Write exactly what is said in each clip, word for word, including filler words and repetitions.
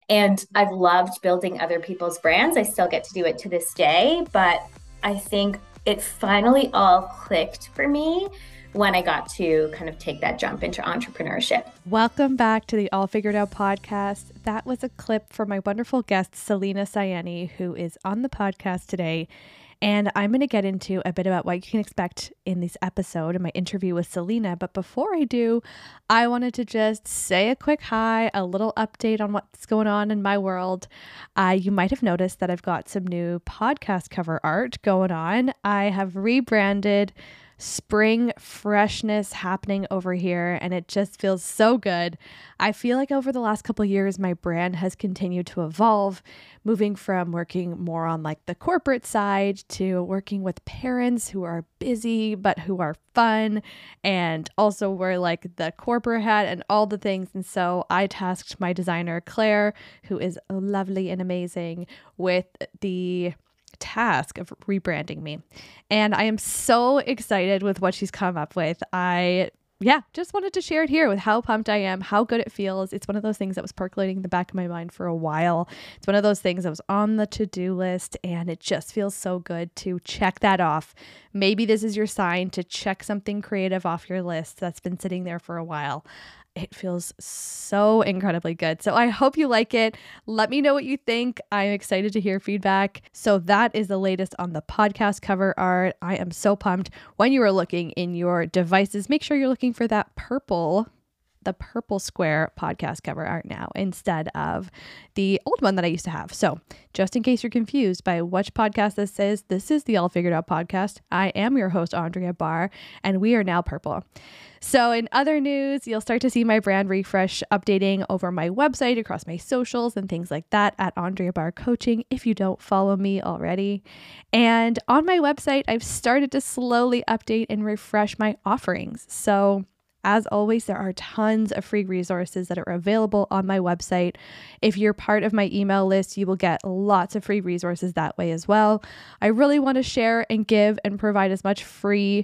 And I've loved building other people's brands. I still get to do it to this day, but I think it finally all clicked for me when I got to kind of take that jump into entrepreneurship. Welcome back to the All Figured Out podcast. That was a clip from my wonderful guest, Selena Sayani, who is on the podcast today. And I'm going to get into a bit about what you can expect in this episode in my interview with Selena. But before I do, I wanted to just say a quick hi, a little update on what's going on in my world. Uh, you might have noticed that I've got some new podcast cover art going on. I have rebranded. Spring freshness happening over here, and it just feels so good. I feel like over the last couple of years, my brand has continued to evolve, moving from working more on like the corporate side to working with parents who are busy but who are fun, and also wear like the corporate hat and all the things. And so I tasked my designer Claire, who is lovely and amazing, with the task of rebranding me. And I am so excited with what she's come up with. I yeah, just wanted to share it here with how pumped I am, how good it feels. It's one of those things that was percolating in the back of my mind for a while. It's one of those things that was on the to-do list, and it just feels so good to check that off. Maybe this is your sign to check something creative off your list that's been sitting there for a while. It feels so incredibly good. So I hope you like it. Let me know what you think. I'm excited to hear feedback. So that is the latest on the podcast cover art. I am so pumped. When you are looking in your devices, make sure you're looking for that purple the purple square podcast cover art now instead of the old one that I used to have. So just in case you're confused by which podcast this is, this is the All Figured Out podcast. I am your host, Andrea Barr, and we are now purple. So in other news, you'll start to see my brand refresh updating over my website, across my socials and things like that at Andrea Barr Coaching if you don't follow me already. And on my website, I've started to slowly update and refresh my offerings. So as always, there are tons of free resources that are available on my website. If you're part of my email list, you will get lots of free resources that way as well. I really want to share and give and provide as much free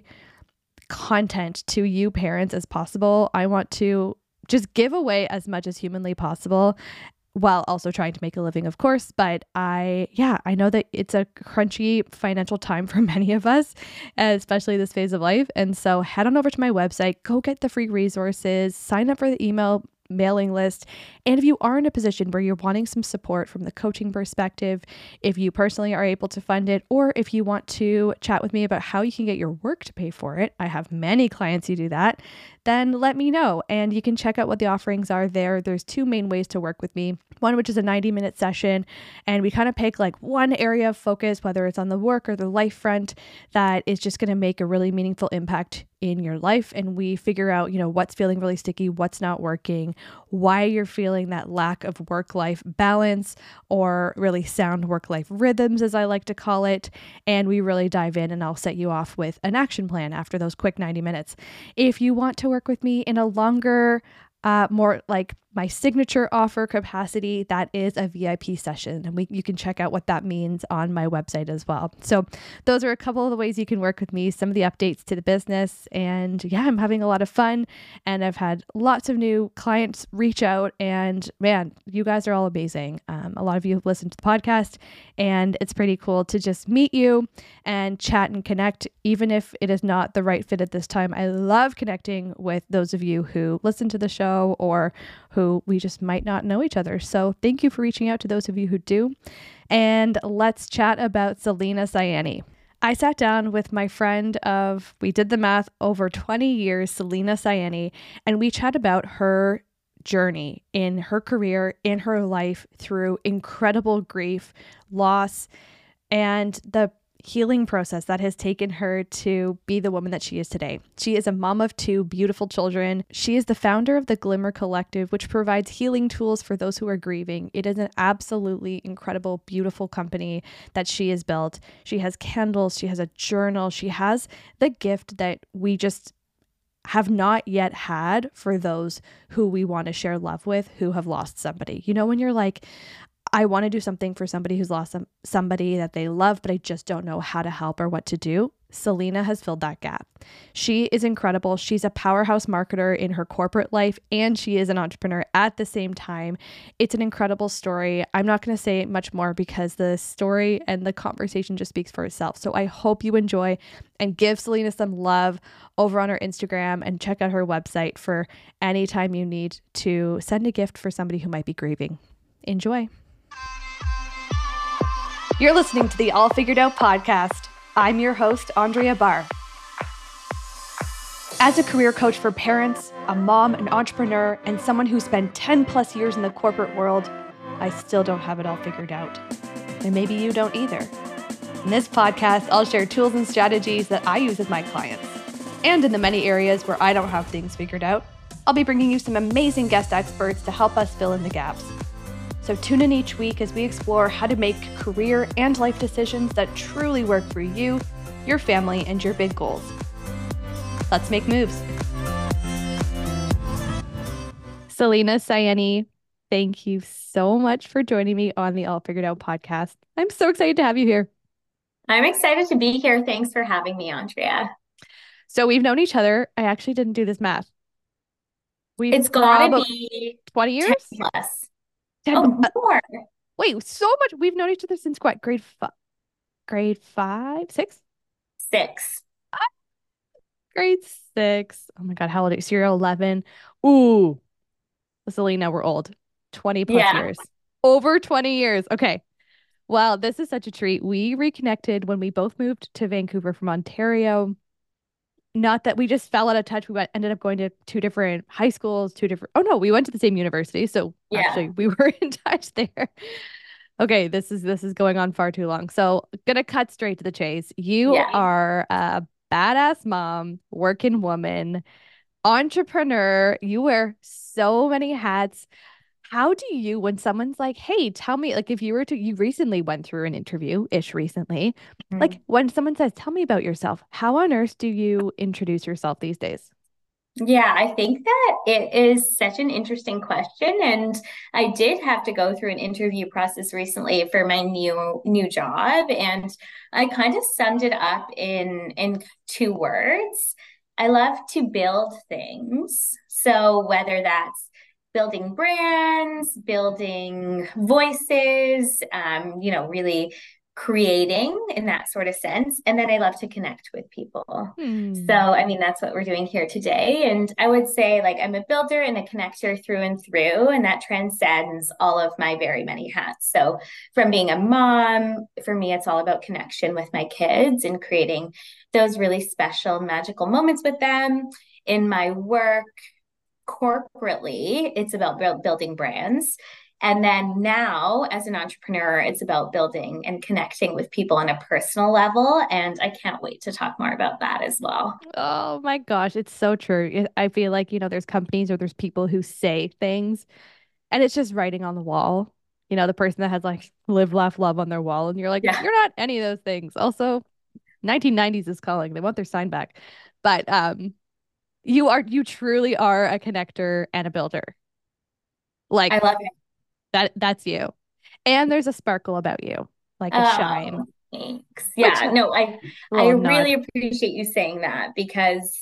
content to you parents as possible. I want to just give away as much as humanly possible, while also trying to make a living, of course. But I, yeah, I know that it's a crunchy financial time for many of us, especially this phase of life. And so head on over to my website, go get the free resources, sign up for the email mailing list. And if you are in a position where you're wanting some support from the coaching perspective, if you personally are able to fund it, or if you want to chat with me about how you can get your work to pay for it, I have many clients who do that, then let me know. And you can check out what the offerings are there. There's two main ways to work with me. One, which is a ninety minute session. And we kind of pick like one area of focus, whether it's on the work or the life front, that is just going to make a really meaningful impact in your life. And we figure out, you know, what's feeling really sticky, what's not working, why you're feeling that lack of work-life balance or really sound work-life rhythms, as I like to call it. And we really dive in, and I'll set you off with an action plan after those quick ninety minutes. If you want to work with me in a longer, uh, more like my signature offer capacity, that is a V I P session. And we, you can check out what that means on my website as well. So those are a couple of the ways you can work with me, some of the updates to the business. And yeah, I'm having a lot of fun, and I've had lots of new clients reach out, and man, you guys are all amazing. Um, a lot of you have listened to the podcast, and it's pretty cool to just meet you and chat and connect, even if it is not the right fit at this time. I love connecting with those of you who listen to the show or who we just might not know each other. So thank you for reaching out to those of you who do. And let's chat about Selena Sayani. I sat down with my friend of, we did the math, over twenty years, Selena Sayani, and we chat about her journey in her career, in her life, through incredible grief, loss, and the healing process that has taken her to be the woman that she is today. She is a mom of two beautiful children. She is the founder of the Glimmer Collective, which provides healing tools for those who are grieving. It is an absolutely incredible, beautiful company that she has built. She has candles, she has a journal, she has the gift that we just have not yet had for those who we want to share love with, who have lost somebody. You know, when you're like, I want to do something for somebody who's lost some, somebody that they love, but I just don't know how to help or what to do. Selena has filled that gap. She is incredible. She's a powerhouse marketer in her corporate life, and she is an entrepreneur at the same time. It's an incredible story. I'm not going to say much more because the story and the conversation just speaks for itself. So I hope you enjoy and give Selena some love over on her Instagram, and check out her website for any time you need to send a gift for somebody who might be grieving. Enjoy. You're listening to the All Figured Out podcast. I'm your host, Andrea Barr. As a career coach for parents, a mom, an entrepreneur, and someone who spent ten plus years in the corporate world, I still don't have it all figured out. And maybe you don't either. In this podcast, I'll share tools and strategies that I use with my clients. And in the many areas where I don't have things figured out, I'll be bringing you some amazing guest experts to help us fill in the gaps. So tune in each week as we explore how to make career and life decisions that truly work for you, your family, and your big goals. Let's make moves. Selena Sayeni, thank you so much for joining me on the All Figured Out podcast. I'm so excited to have you here. I'm excited to be here. Thanks for having me, Andrea. So we've known each other. I actually didn't do this math. We've It's gotta be twenty years? ten plus. ten, Oh, more. Wait, so much. We've known each other since what? Grade five? Grade five? Six? Six. Grade six. Oh my God, how old are you? So you're eleven. Ooh, Selena, we're old. twenty plus Yeah. years. Over twenty years. Okay. Well, this is such a treat. We reconnected when we both moved to Vancouver from Ontario. Not that we just fell out of touch. We went, ended up going to two different high schools, two different, oh no, we went to the same university. So Yeah. actually we were in touch there. Okay, this is this is going on far too long. So gonna cut straight to the chase. You Yeah. are a badass mom, working woman, entrepreneur. You wear so many hats. How do you, when someone's like, hey, tell me, like if you were to, you recently went through an interview-ish recently, Mhm. like when someone says, tell me about yourself, how on earth do you introduce yourself these days? Yeah, I think that it is such an interesting question. And I did have to go through an interview process recently for my new new job. And I kind of summed it up in in two words. I love to build things. So whether that's building brands, building voices, um, you know, really creating in that sort of sense. And then I love to connect with people. Hmm. So, I mean, that's what we're doing here today. And I would say, like, I'm a builder and a connector through and through, and that transcends all of my very many hats. So, from being a mom, for me, it's all about connection with my kids and creating those really special, magical moments with them. In my work, corporately, it's about build, building brands. And then now, as an entrepreneur, it's about building and connecting with people on a personal level. And I can't wait to talk more about that as well. Oh my gosh, it's so true. It- I feel like, you know, there's companies or there's people who say things and it's just writing on the wall. You know, the person that has like live, laugh, love on their wall, and you're like, Yeah, you're not any of those things. Also, nineteen nineties is calling. They want their sign back. But um, you are, you truly are a connector and a builder. I Like love it. that, that's you. And there's a sparkle about you, like a shine, Oh, thanks. which Yeah, no, I I little nod. really appreciate you saying that because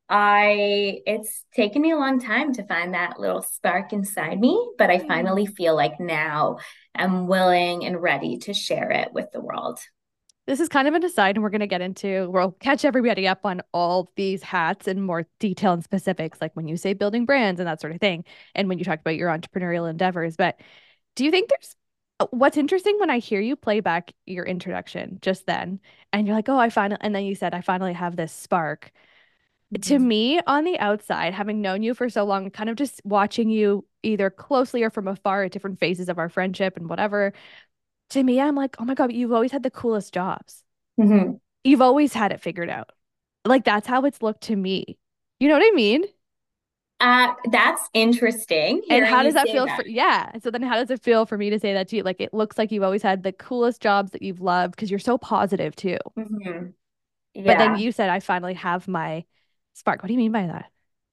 I it's taken me a long time to find that little spark inside me, but I Hmm. finally feel like now I'm willing and ready to share it with the world. This is kind of an aside, and we're going to get into, we'll catch everybody up on all these hats in more detail and specifics, like when you say building brands and that sort of thing, and when you talk about your entrepreneurial endeavors. But do you think there's uh, what's interesting when I hear you play back your introduction just then, and you're like, oh, I finally, and then you said, I finally have this spark. To Mhm. me, on the outside, having known you for so long, kind of just watching you either closely or from afar at different phases of our friendship and whatever, to me, I'm like, oh my God, you've always had the coolest jobs. Mhm. You've always had it figured out. Like that's how it's looked to me. You know what I mean? Uh, that's interesting And hearing how you does that say feel that. for, yeah. So then how does it feel for me to say that to you? Like it looks like you've always had the coolest jobs that you've loved because you're so positive too. Mhm. But then Yeah. you said, I finally have my spark. What do you mean by that?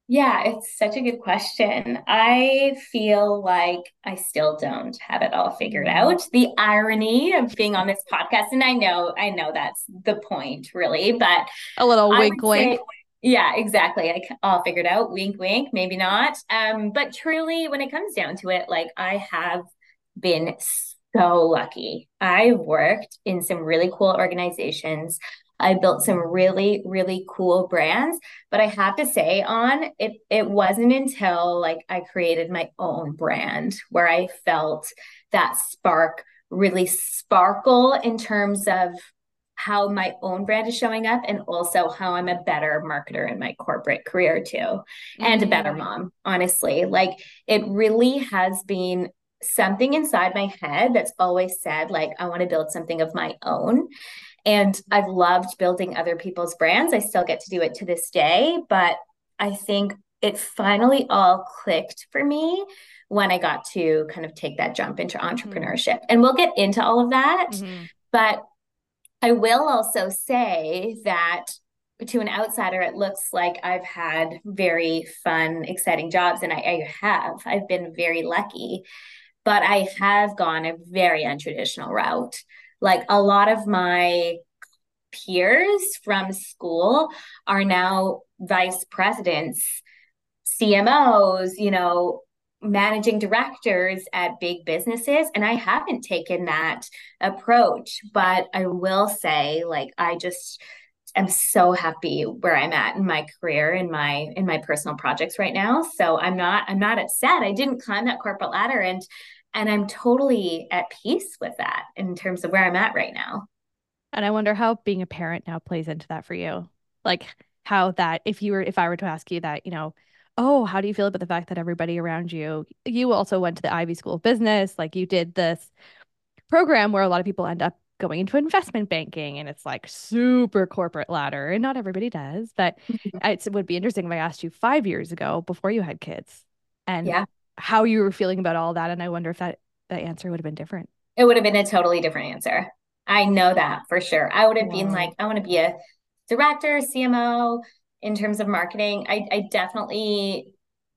Yeah, it's such a good question. I feel like I still don't have it all figured Mm. out. The irony of being on this podcast, and I know, I know that's the point, really, but A little I wink, would say, wink. yeah, exactly. I c- all figured out. Wink, wink, maybe not. Um, but truly, when it comes down to it, like I have been so lucky. I worked in some really cool organizations. I built some really, really cool brands. But I have to say, on it, it wasn't until like I created my own brand where I felt that spark really sparkle in terms of how my own brand is showing up and also how I'm a better marketer in my corporate career too, and a better Mm. mom, honestly. Like it really has been something inside my head that's always said, like, I want to build something of my own. And I've loved building other people's brands. I still get to do it to this day, but I think it finally all clicked for me when I got to kind of take that jump into Mm-hmm. entrepreneurship. And we'll get into all of that. Mm-hmm. But I will also say that to an outsider, it looks like I've had very fun, exciting jobs, and I, I have. I've been very lucky, but I have gone a very untraditional route. Like a lot of my peers from school are now vice presidents, C M Os, you know, managing directors at big businesses. And I haven't taken that approach, but I will say, like, I just am so happy where I'm at in my career, in my in my personal projects right now. So I'm not I'm not upset. I didn't climb that corporate ladder, and and I'm totally at peace with that in terms of where I'm at right now. And I wonder how being a parent now plays into that for you. Like how that if you were if I were to ask you that, you know, oh, how do you feel about the fact that everybody around you, you also went to the Ivy School of Business, like you did this program where a lot of people end up going into investment banking and it's like super corporate ladder and not everybody does, but it's, it would be interesting if I asked you five years ago before you had kids and Yeah. how you were feeling about all that. And I wonder if that, that answer would have been different. It would have been a totally different answer. I know that for sure. I would have been like, Wow. I want to be a director, C M O in terms of marketing. I, I definitely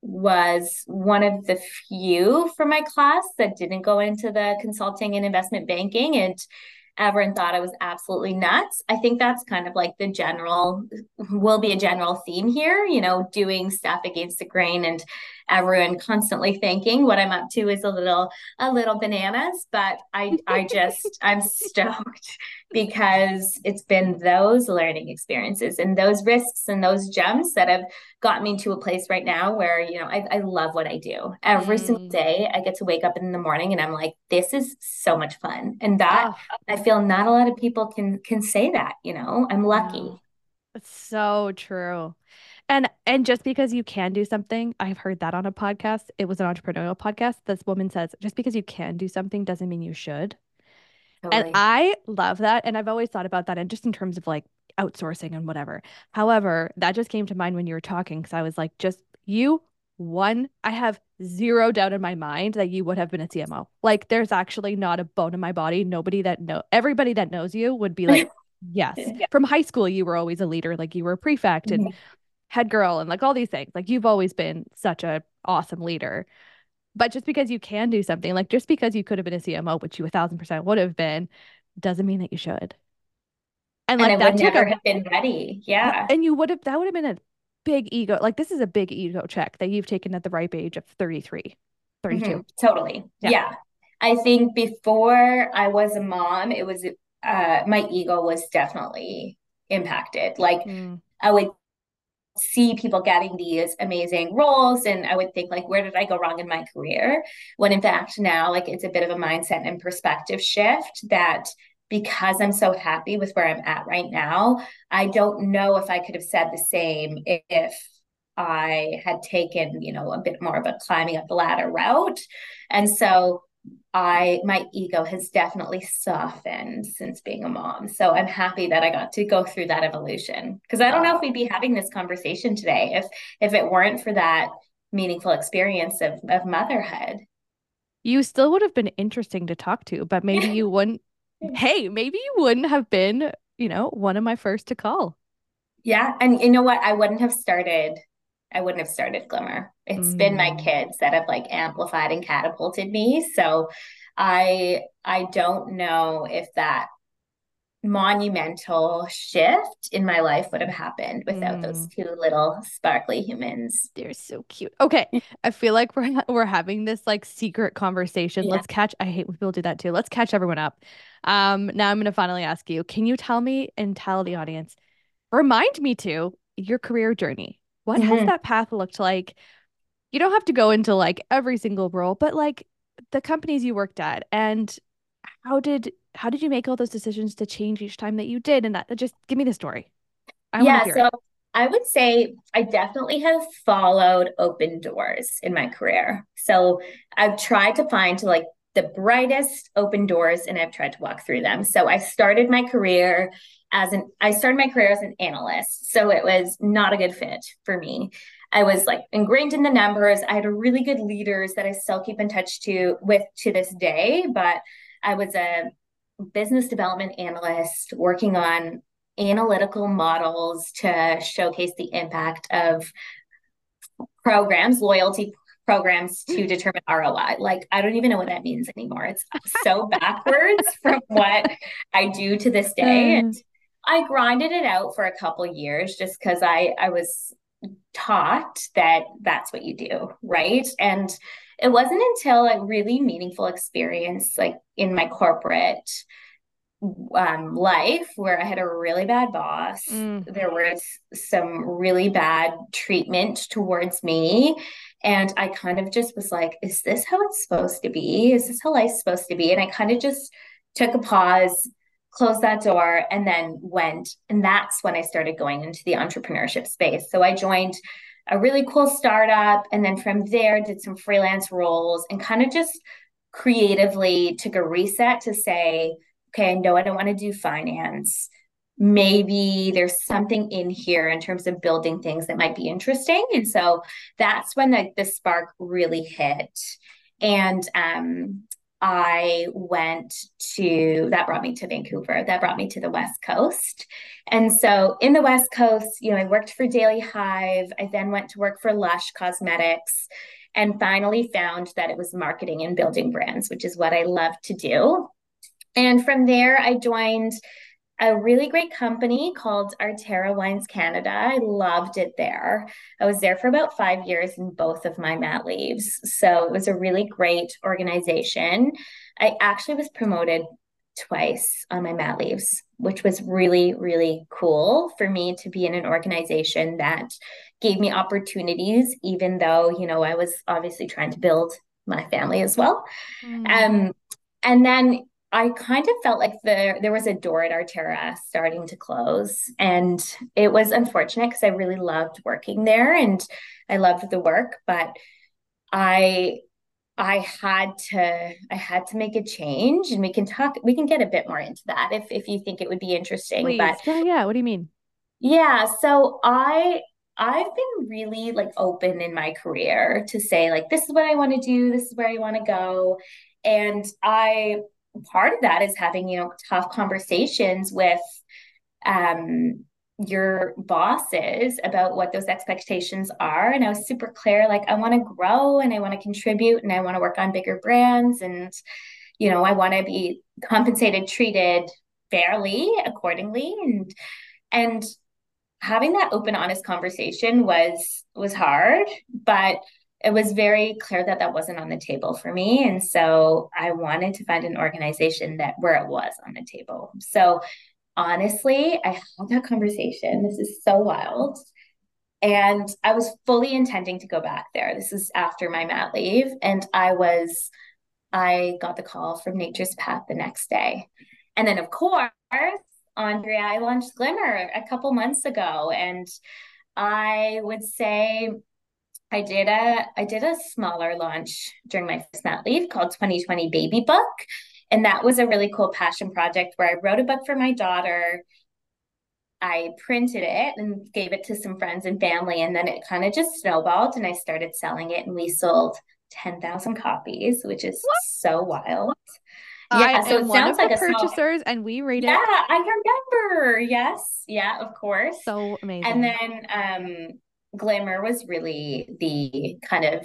was one of the few from my class that didn't go into the consulting and investment banking. And everyone thought I was absolutely nuts. I think that's kind of like the general, will be a general theme here, you know, doing stuff against the grain and everyone constantly thinking what I'm up to is a little a little bananas, but I I just I'm stoked because it's been those learning experiences and those risks and those jumps that have got me to a place right now where, you know, I, I love what I do. Every single Mm. day I get to wake up in the morning and I'm like, this is so much fun. And that Oh, I feel not a lot of people can can say that, you know. I'm lucky. no. It's so true. And and just because you can do something, I've heard that on a podcast. It was an entrepreneurial podcast. This woman says, just because you can do something doesn't mean you should. And Totally. I love that. And I've always thought about that and just in terms of like outsourcing and whatever. However, that just came to mind when you were talking because I was like, just you, one, I have zero doubt in my mind that you would have been a C M O. Like there's actually not a bone in my body. Nobody that know everybody that knows you would be like, yes. Yeah. From high school, you were always a leader, like you were a prefect and head girl and like all these things. Like you've always been such a awesome leader. But just because you can do something, like just because you could have been a C M O, which you a thousand percent would have been, doesn't mean that you should. And And I like would that took never a, have been ready. you, Yeah. and you would have, that would have been a big ego. Like this is a big ego check that you've taken at the ripe age of thirty-three, thirty-two. Mhm, totally. Yeah. Yeah. I think before I was a mom, it was uh my ego was definitely impacted. Like Mm. I would see people getting these amazing roles and I would think like where did I go wrong in my career? When in fact now like it's a bit of a mindset and perspective shift that because I'm so happy with where I'm at right now, I don't know if I could have said the same if I had taken, you know, a bit more of a climbing up the ladder route. And so I my ego has definitely softened since being a mom. So I'm happy that I got to go through that evolution because I don't know if Oh, we'd be having this conversation today if if it weren't for that meaningful experience of of motherhood. you still would have been interesting to talk to, but maybe you wouldn't. Hey, maybe you wouldn't have been, you know, one of my first to call. Yeah, and you know what? I wouldn't have started I wouldn't have started Glimmer. It's been my Mm. kids that have like amplified and catapulted me. So I I don't know if that monumental shift in my life would have happened without those Mm. two little sparkly humans. They're so cute. Okay, I feel like we're ha- we're having this like secret conversation. Yeah. Let's catch. I hate when people do that too. Let's catch everyone up. Um, now I'm gonna finally ask you. Can you tell me and tell the audience, remind me to your career journey? What has Mhm. that path looked like? You don't have to go into like every single role, but like the companies you worked at and how did how did you make all those decisions to change each time that you did? And that, just give me the story. I want to Yeah, hear it. so I would say I definitely have followed open doors in my career. So I've tried to find like the brightest open doors and I've tried to walk through them. So I started my career as an I started my career as an analyst. So it was not a good fit for me. I was like ingrained in the numbers. I had a really good leaders that I still keep in touch to with to this day, but I was a business development analyst working on analytical models to showcase the impact of programs, loyalty programs to determine R O I. Like, I don't even know what that means anymore. It's so backwards from what I do to this day. And Uh, I grinded it out for a couple years just because I, I was taught that that's what you do, right? And it wasn't until a really meaningful experience, like in my corporate um, life where I had a really bad boss. mm. There was some really bad treatment towards me. And I kind of just was like, is this how it's supposed to be? Is this how life's supposed to be? And I kind of just took a pause, closed that door, and then went. And that's when I started going into the entrepreneurship space. So I joined a really cool startup. And then from there, did some freelance roles and kind of just creatively took a reset to say, okay, I know I don't want to do finance. Maybe there's something in here in terms of building things that might be interesting. And so that's when the, the spark really hit. And um, I went to, that brought me to Vancouver. That brought me to the West Coast. And so in the West Coast, you know, I worked for Daily Hive. I then went to work for Lush Cosmetics and finally found that it was marketing and building brands, which is what I love to do. And from there, I joined a really great company called Arterra Wines Canada. I loved it there. I was there for about five years in both of my mat leaves. So it was a really great organization. I actually was promoted twice on my mat leaves, which was really, really cool for me to be in an organization that gave me opportunities, even though, you know, I was obviously trying to build my family as well. Mm. Um, and then I kind of felt like there there was a door at Arterra starting to close, and it was unfortunate because I really loved working there and I loved the work, but I I had to I had to make a change, and we can talk we can get a bit more into that if if you think it would be interesting. But Please. Yeah, yeah. What do you mean? yeah, so I I've been really like open in my career to say like this is what I want to do, this is where I want to go. And I part of that is having, you know, tough conversations with um your bosses about what those expectations are. And I was super clear, like I want to grow and I want to contribute and I want to work on bigger brands and you know, I want to be compensated, treated fairly accordingly. And and having that open honest conversation was was hard, but it was very clear that that wasn't on the table for me, and so I wanted to find an organization that where it was on the table. So honestly, I had that conversation. This is so wild, and I was fully intending to go back there. This is after my mat leave, and i was I got the call from Nature's Path the next day. And then, of course, Andrea, I launched Glimmer a couple months ago. And I would say I did a I did a smaller launch during my first mat leave called twenty twenty Baby Book. And that was a really cool passion project where I wrote a book for my daughter. I printed it and gave it to some friends and family. And then it kind of just snowballed and I started selling it. And we sold ten thousand copies, which is What? so wild. I Yeah. So am it one sounds of the like a small, purchasers and we rate yeah, it I remember. Yes. Yeah, of course. so And amazing. then um Glimmer was really the kind of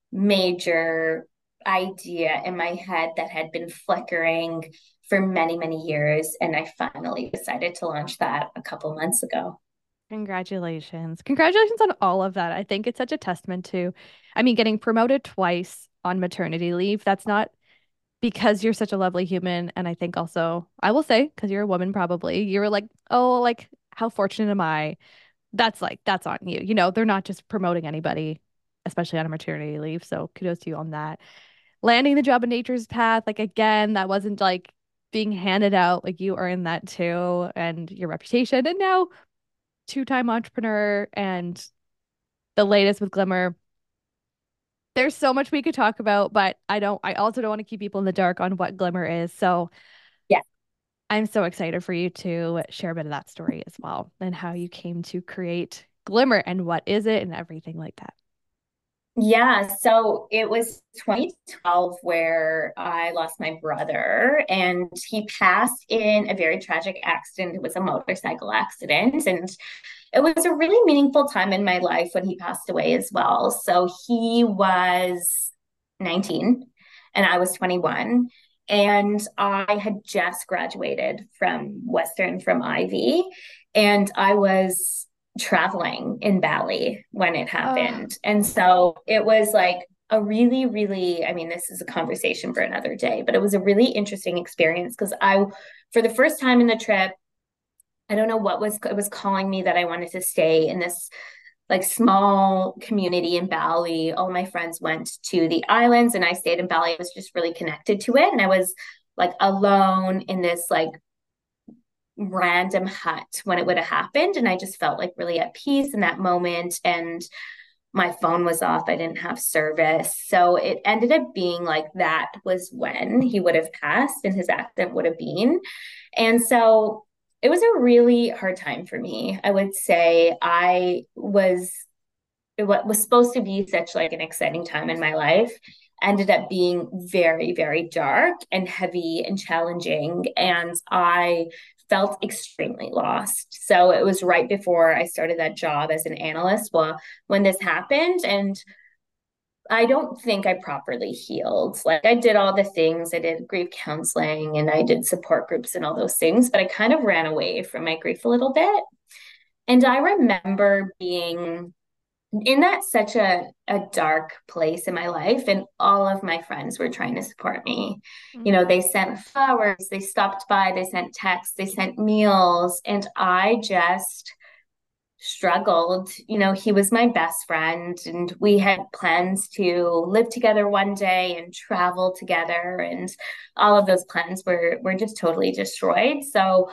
major idea in my head that had been flickering for many, many years. And I finally decided to launch that a couple months ago. Congratulations. Congratulations on all of that. I think it's such a testament to, I mean, getting promoted twice on maternity leave. That's not because you're such a lovely human. And I think also, I will say, because you're a woman, probably, you were like, oh, like, how fortunate am I? That's like, that's on you. You know, they're not just promoting anybody, especially on a maternity leave. So kudos to you on that. Landing the job in Nature's Path, like, again, that wasn't like being handed out. Like, you earned that too, and your reputation. And now, two-time entrepreneur and the latest with Glimmer. There's so much we could talk about, but I don't I also don't want to keep people in the dark on what Glimmer is. So Yeah. I'm so excited for you to share a bit of that story as well and how you came to create Glimmer and what is it and everything like that. Yeah, so it was twenty twelve where I lost my brother, and he passed in a very tragic accident. It was a motorcycle accident, and it was a really meaningful time in my life when he passed away as well. So he was nineteen and I was twenty-one, and I had just graduated from Western from Ivy, and I was traveling in Bali when it Oh, happened. And so it was like a really, really, I mean, this is a conversation for another day, but it was a really interesting experience because I, for the first time in the trip, I don't know what was it was calling me that I wanted to stay in this like small community in Bali. All my friends went to the islands and I stayed in Bali. I was just really connected to it. And I was like alone in this like random hut when it would have happened. And I just felt like really at peace in that moment. And my phone was off. I didn't have service. So it ended up being like that was when he would have passed and his accident would have been. And so it was a really hard time for me. I would say I was what was supposed to be such like an exciting time in my life ended up being very, very dark and heavy and challenging. And I felt extremely lost. So it was right before I started that job as an analyst. Well, when this happened, and I don't think I properly healed. Like I did all the things, I did grief counseling and I did support groups and all those things, but I kind of ran away from my grief a little bit. And I remember being in that such a, a dark place in my life, and all of my friends were trying to support me. You mm, know, they sent flowers, they stopped by, they sent texts, they sent meals, and I just struggled. You know, he was my best friend, and we had plans to live together one day and travel together, and all of those plans were were just totally destroyed. So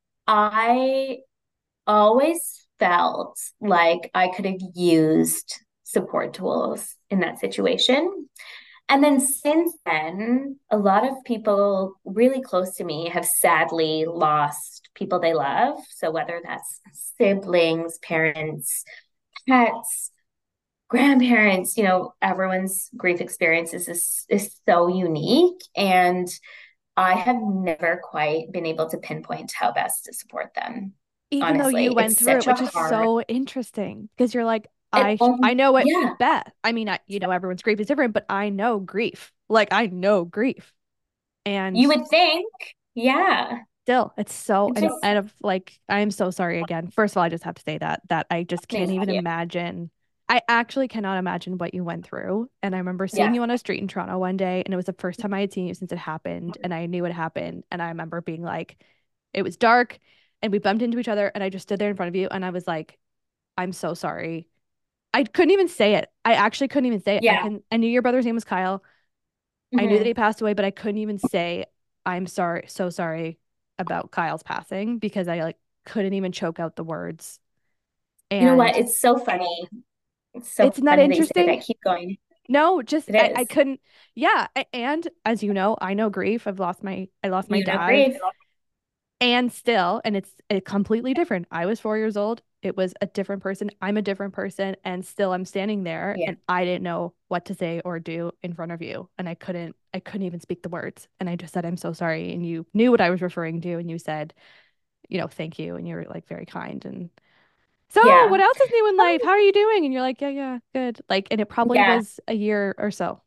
I always felt like I could have used support tools in that situation. And then since then, a lot of people really close to me have sadly lost people they love. So whether that's siblings, parents, pets, grandparents, you know, everyone's grief experiences is, is so unique. And I have never quite been able to pinpoint how best to support them. even though you Honestly, went it's through it, such a which is hard, so interesting because you're like, it, I sh- I um, know it yeah, best. I mean, I, you know, everyone's grief is different, but I know grief. Like I know grief. And you would think, yeah, still, it's so it's and just, and of like I am so sorry again. First of all, I just have to say that that I just can't thank even you. imagine. I actually cannot imagine what you went through. And I remember seeing Yeah. you on a street in Toronto one day, and it was the first time I had seen you since it happened, and I knew it happened. And I remember being like, it was dark, and we bumped into each other, and I just stood there in front of you, and I was like, I'm so sorry. I couldn't even say it. I actually couldn't even say it. I Yeah. can I knew your brother's name was Kyle. I knew that he Hmm. passed away, but I couldn't even say I'm sorry, so sorry about Kyle's passing because I like couldn't even choke out the words. You know what? And It's so funny. It's so it's not funny that you say interesting. that. Keep going. No, just It I, I is. couldn't. Yeah, a- and as you know, I know grief. I've lost my I lost my You know, dad, grief. and still, and it's a completely different. I was four years old. It was a different person. I'm a different person, and still I'm standing there Yeah. and I didn't know what to say or do in front of you. And I couldn't I couldn't even speak the words. And I just said, I'm so sorry. And you knew what I was referring to, and you said, you know, thank you. And you were like very kind. And So what Yeah. else is new in life? How are you doing? And you're like, yeah, yeah, good. Like, and it probably Yeah. was a year or so.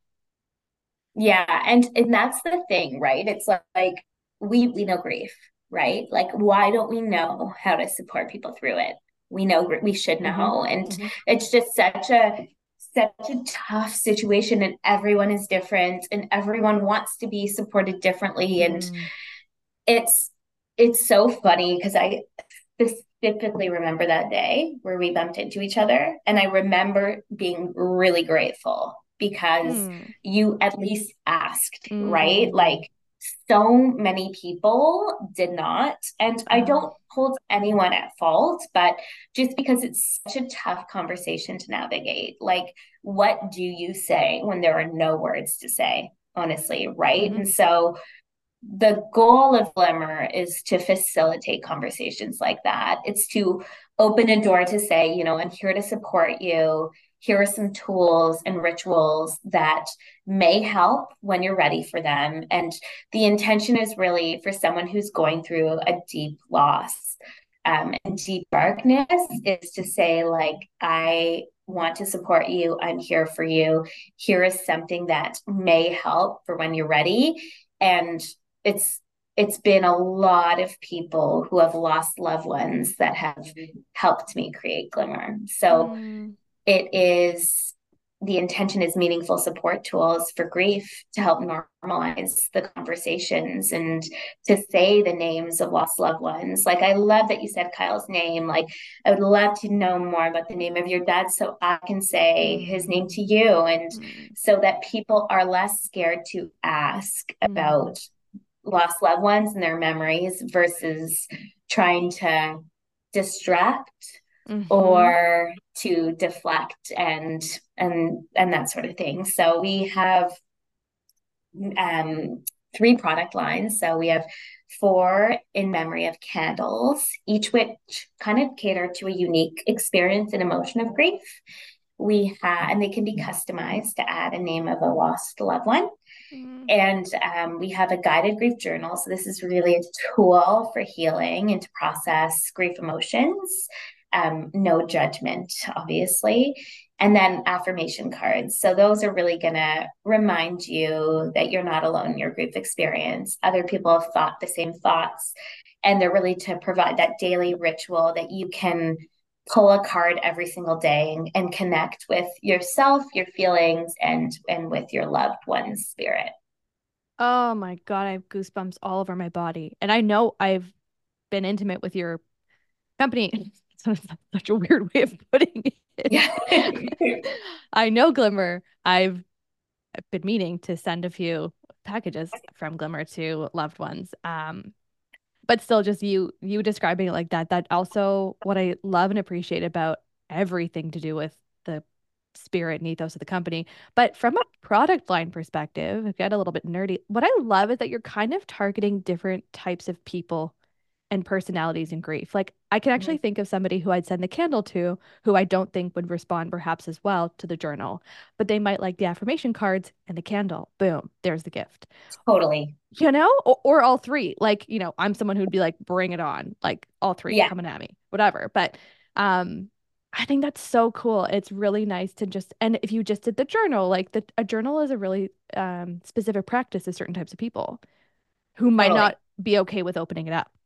Yeah. And and that's the thing, right? It's like, like we we know grief, right? Like why don't we know how to support people through it? We know gr- we should Hmm. know. And Hmm. it's just such a such a tough situation, and everyone is different and everyone wants to be supported differently. And Mm. it's it's so funny because I specifically remember that day where we bumped into each other. And I remember being really grateful because Mm. you at least asked, right? Mm. Like so many people did not. And I Oh. don't hold anyone at fault, but just because it's such a tough conversation to navigate, like, what do you say when there are no words to say? Honestly, right? Hmm. And so the goal of Glimmer is to facilitate conversations like that. It's to open a door to say, you know, I'm here to support you. Here are some tools and rituals that may help when you're ready for them. And the intention is really for someone who's going through a deep loss um, and deep darkness is to say, like, I want to support you. I'm here for you. Here is something that may help for when you're ready. And it's it's been a lot of people who have lost loved ones that have helped me create Glimmer. So Mm. it is the intention is meaningful support tools for grief to help normalize the conversations and to say the names of lost loved ones. Like I love that you said Kyle's name. Like I would love to know more about the name of your dad so I can say his name Mm. to you, and Mm. so that people are less scared to ask Mm. about lost loved ones and their memories versus trying to distract Hmm. or to deflect and and and that sort of thing. So we have um, three product lines. So we have four in memory of candles, each which kind of cater to a unique experience and emotion of grief. We have, and they can be customized to add a name of a lost loved one. Mm. And um, we have a guided grief journal. So, this is really a tool for healing and to process grief emotions. Um, no judgment, obviously. And then affirmation cards. So, those are really going to remind you that you're not alone in your grief experience. Other people have thought the same thoughts. And they're really to provide that daily ritual that you can pull a card every single day and, and connect with yourself, your feelings, and and with your loved one's spirit. Oh my God, I have goosebumps all over my body. And I know I've been intimate with your company. It's such a weird way of putting Yeah. it. I know Glimmer. I've been meaning to send a few packages from Glimmer to loved ones. Um, but still just you you describing it like that. That also what I love and appreciate about everything to do with the spirit and ethos of the company. But from a product line perspective, I get a little bit nerdy. What I love is that you're kind of targeting different types of people and personalities in grief. Like I can actually think of somebody who I'd send the candle to who I don't think would respond perhaps as well to the journal, but they might like the affirmation cards and the candle. Boom, there's the gift. Totally. You know, or, or all three. Like, you know, I'm someone who'd be like, bring it on, like all three Yeah, coming at me, whatever. But um, I think that's so cool. It's really nice to just, and if you just did the journal, like the a journal is a really um specific practice to certain types of people who might totally. not be okay with opening it up.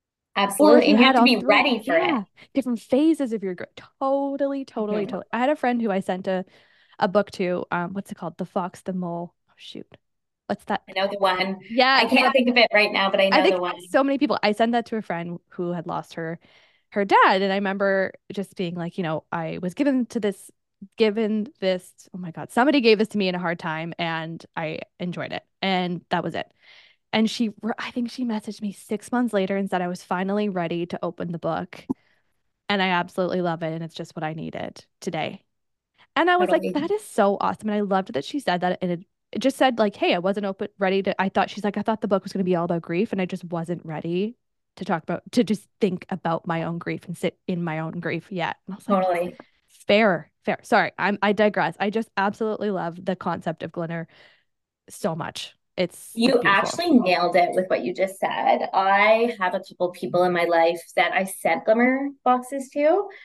Or if Absolutely. you And you have had to all be three, ready for it. yeah, different phases of your grief. Totally, totally, Mhm. totally. I had a friend who I sent a a book to. Um, what's it called? The Fox, the Mole. Oh, shoot. What's that? I know the one. Yeah, I because can't think of it right now, but I I know think the one. so many people. I sent that to a friend who had lost her her dad, and I remember just being like, you know, I was given to this, given this. Oh my God, somebody gave this to me in a hard time, and I enjoyed it, and that was it. And she, I think she messaged me six months later and said I was finally ready to open the book, and I absolutely love it, and it's just what I needed today. And I was like, Totally. that is so awesome. And I loved that she said that. And it, it just said, like, hey, I wasn't open, ready to. I thought she's like, I thought the book was going to be all about grief. And I just wasn't ready to talk about, to just think about my own grief and sit in my own grief yet. And I was like, Totally. fair, fair. Sorry, I'm, I digress. I just absolutely love the concept of Glinner so much. It's, it's You beautiful. actually nailed it with what you just said. I have a couple people in my life that I sent Glimmer boxes to.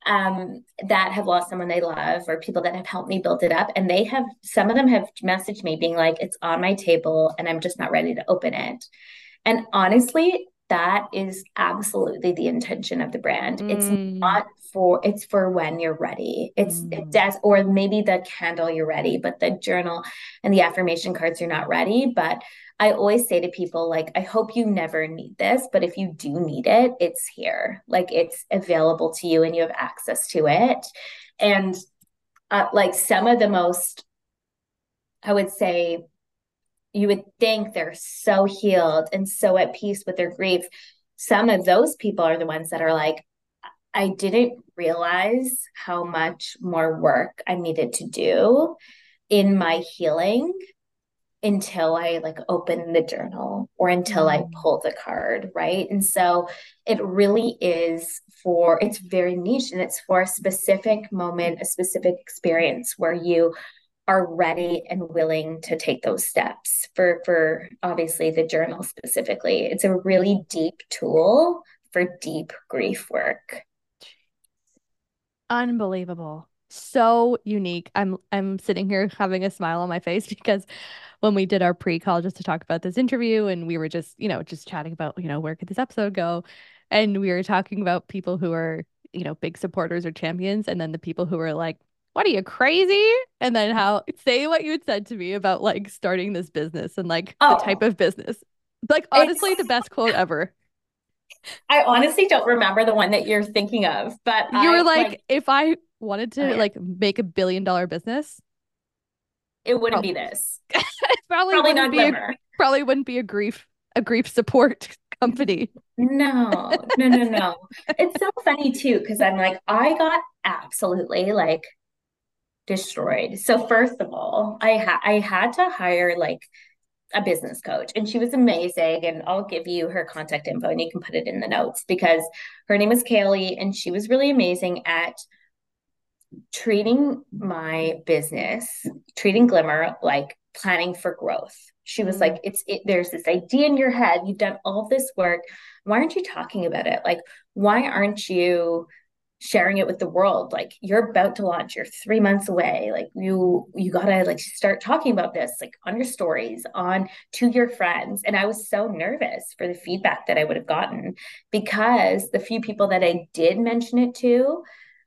um, that have lost someone they love, or people that have helped me build it up. And they have, some of them have messaged me being like, it's on my table and I'm just not ready to open it. And honestly, that is absolutely the intention of the brand. It's Mm, not for, it's for when you're ready. It's, it mm. does, or maybe the candle you're ready, but the journal and the affirmation cards you're not ready. But I always say to people, like, I hope you never need this, but if you do need it, it's here. Like, it's available to you and you have access to it. And uh, like some of the most, I would say, you would think they're so healed and so at peace with their grief. Some of those people are the ones that are like, I didn't realize how much more work I needed to do in my healing until I like opened the journal or until I Mm. pulled the card, right? And so it really is for, it's very niche and it's for a specific moment, a specific experience where you are ready and willing to take those steps for for obviously the journal specifically. It's a really deep tool for deep grief work. Unbelievable. So unique. I'm I'm sitting here having a smile on my face because when we did our pre-call just to talk about this interview and we were just, you know, just chatting about, you know, where could this episode go? And we were talking about people who are, you know, big supporters or champions, and then the people who were like, what are you crazy? And then how say what you had said to me about like starting this business and like the type Oh, of business. Like it's honestly, the best quote ever. I honestly don't remember the one that you're thinking of, but You were I like like, if I wanted to okay, like make a billion dollar business, it wouldn't prob- be this. it probably Probably wouldn't not be a glimmer. probably wouldn't be a grief a grief support company. No, no, no, no. It's so funny too, because I'm like, I got absolutely like destroyed. So first of all, I had I had to hire like a business coach and she was amazing, and I'll give you her contact info and you can put it in the notes because her name is Kaylee and she was really amazing at treating my business, treating Glimmer like planning for growth. She was Mm. like, it's it, there's this idea in your head, you've done all this work, why aren't you talking about it? Like, why aren't you sharing it with the world? Like, you're about to launch, you're three months away, like you you gotta like start talking about this like on your stories, on to your friends. And I was so nervous for the feedback that I would have gotten because the few people that I did mention it to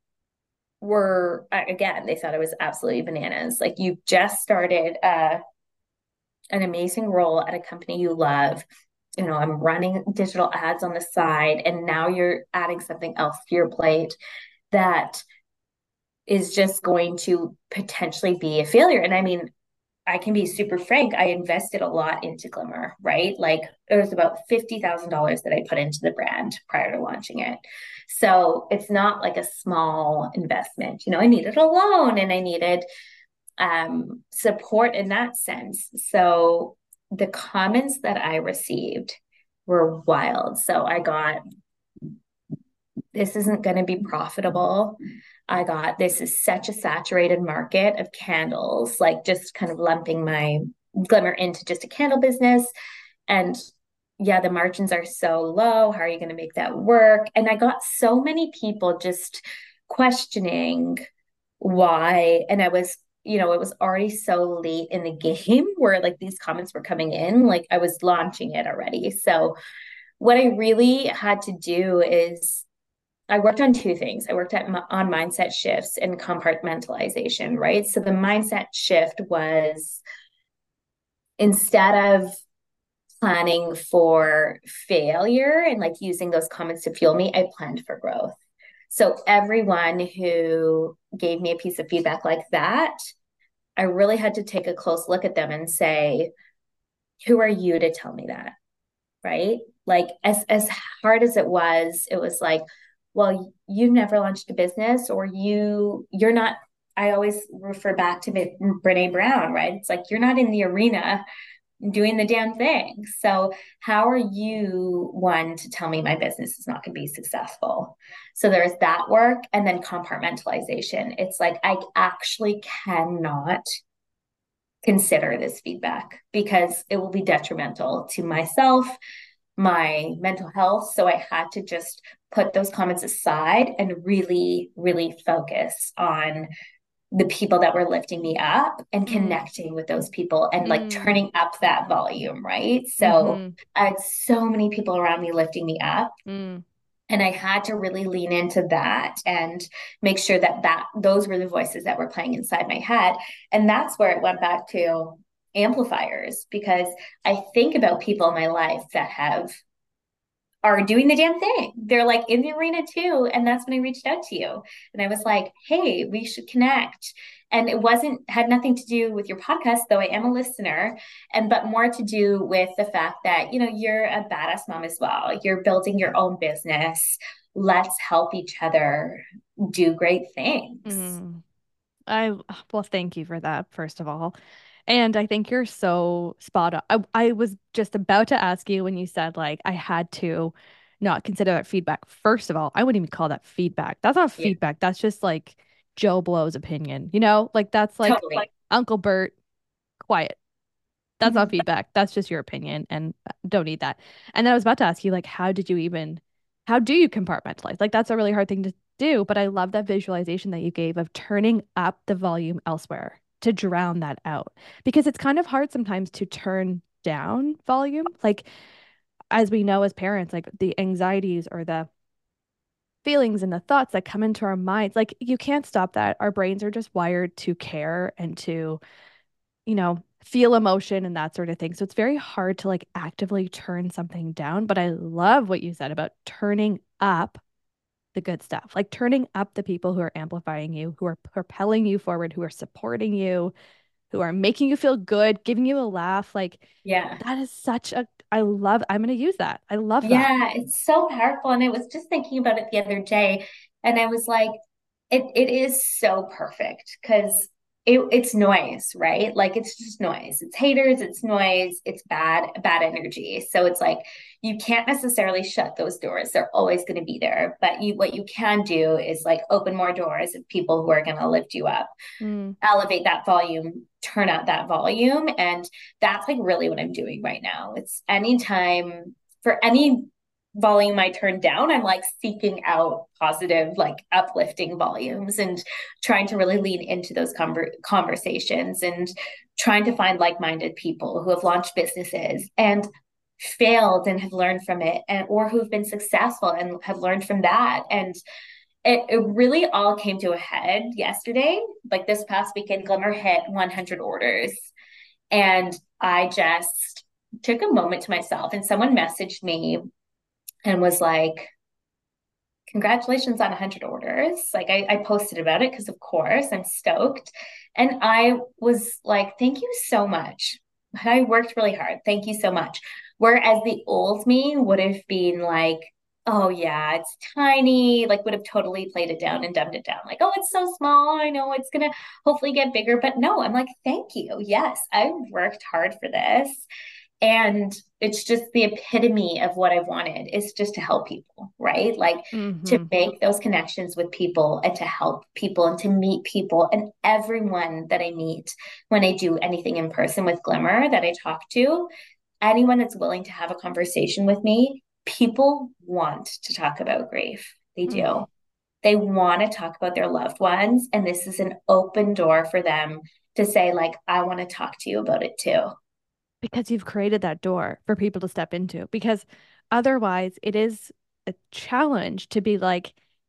were, again, they thought it was absolutely bananas. Like, you just started uh, an amazing role at a company you love. You know, I'm running digital ads on the side, and now you're adding something else to your plate that is just going to potentially be a failure. And I mean, I can be super frank. I invested a lot into Glimmer, right? Like, it was about fifty thousand dollars that I put into the brand prior to launching it. So it's not like a small investment. You know, I needed a loan and I needed um, support in that sense. So the comments that I received were wild. So I got, this isn't going to be profitable. I got, this is such a saturated market of candles, like just kind of lumping my Glimmer into just a candle business. And yeah, the margins are so low. How are you going to make that work? And I got so many people just questioning why. And I was, you know, it was already so late in the game where like these comments were coming in, like I was launching it already. So what I really had to do is I worked on two things. I worked at on mindset shifts and compartmentalization, right? So the mindset shift was, instead of planning for failure and like using those comments to fuel me, I planned for growth. So everyone who gave me a piece of feedback like that, I really had to take a close look at them and say, who are you to tell me that? Right? Like, as as hard as it was, it was like, well, you never launched a business, or you you're not, I always refer back to Brene Brown, right? It's like, you're not in the arena doing the damn thing. So how are you one to tell me my business is not going to be successful? So there's that work, and then compartmentalization. It's like, I actually cannot consider this feedback because it will be detrimental to myself, my mental health. So I had to just put those comments aside and really, really focus on the people that were lifting me up and Mm, connecting with those people and like mm, turning up that volume, right? So mm-hmm, I had so many people around me lifting me up, mm, and I had to really lean into that and make sure that that those were the voices that were playing inside my head. And that's where it went back to amplifiers, because I think about people in my life that have are doing the damn thing. They're like in the arena too. And that's when I reached out to you. And I was like, hey, we should connect. And it wasn't, had nothing to do with your podcast, though I am a listener, and but more to do with the fact that, you know, you're a badass mom as well. You're building your own business. Let's help each other do great things. mm. I, well, thank you for that, first of all. And I think you're so spot on. I, I was just about to ask you when you said, like, I had to not consider that feedback. First of all, I wouldn't even call that feedback. That's not Yeah, feedback. That's just like Joe Blow's opinion, you know? Like, that's like totally. Uncle Bert, quiet. That's not feedback. That's just your opinion and uh, don't need that. And then I was about to ask you, like, how did you even, how do you compartmentalize? Like, that's a really hard thing to do, but I love that visualization that you gave of turning up the volume elsewhere to drown that out because it's kind of hard sometimes to turn down volume. Like, as we know as parents, like the anxieties or the feelings and the thoughts that come into our minds, like, you can't stop that. Our brains are just wired to care and to you know, feel emotion and that sort of thing. So it's very hard to like actively turn something down. But I love what you said about turning up the good stuff, like turning up the people who are amplifying you, who are propelling you forward, who are supporting you, who are making you feel good, giving you a laugh. Like Yeah. that is such a, I love, I'm going to use that. I love that. Yeah, it's so powerful. And I was just thinking about it the other day, and I was like, it it is so perfect because it, it's noise, right? Like it's just noise. It's haters, it's noise, it's bad, bad energy. So it's like you can't necessarily shut those doors. They're always going to be there. But you what you can do is like open more doors of people who are going to lift you up, Mm, elevate that volume, turn up that volume. And that's like really what I'm doing right now. It's anytime for any volume I turn down, I'm like seeking out positive, like uplifting volumes and trying to really lean into those conver- conversations and trying to find like minded people who have launched businesses and failed and have learned from it, and or who've been successful and have learned from that. And it, it really all came to a head yesterday. Like this past weekend, Glimmer hit one hundred orders. And I just took a moment to myself, and someone messaged me and was like, congratulations on one hundred orders. Like I, I posted about it because, of course, I'm stoked. And I was like, thank you so much. I worked really hard. Thank you so much. Whereas the old me would have been like, oh, yeah, it's tiny, like would have totally played it down and dumbed it down. Like, oh, it's so small. I know it's going to hopefully get bigger. But no, I'm like, thank you. Yes, I worked hard for this. And it's just the epitome of what I've wanted is just to help people, right? Like to hmm. make those connections with people and to help people and to meet people. And everyone that I meet when I do anything in person with Glimmer that I talk to, anyone that's willing to have a conversation with me, people want to talk about grief. They Mm. do. They want to talk about their loved ones. And this is an open door for them to say, like, I want to talk to you about it too. Because you've created that door for people to step into. Because otherwise, it is a challenge to be like,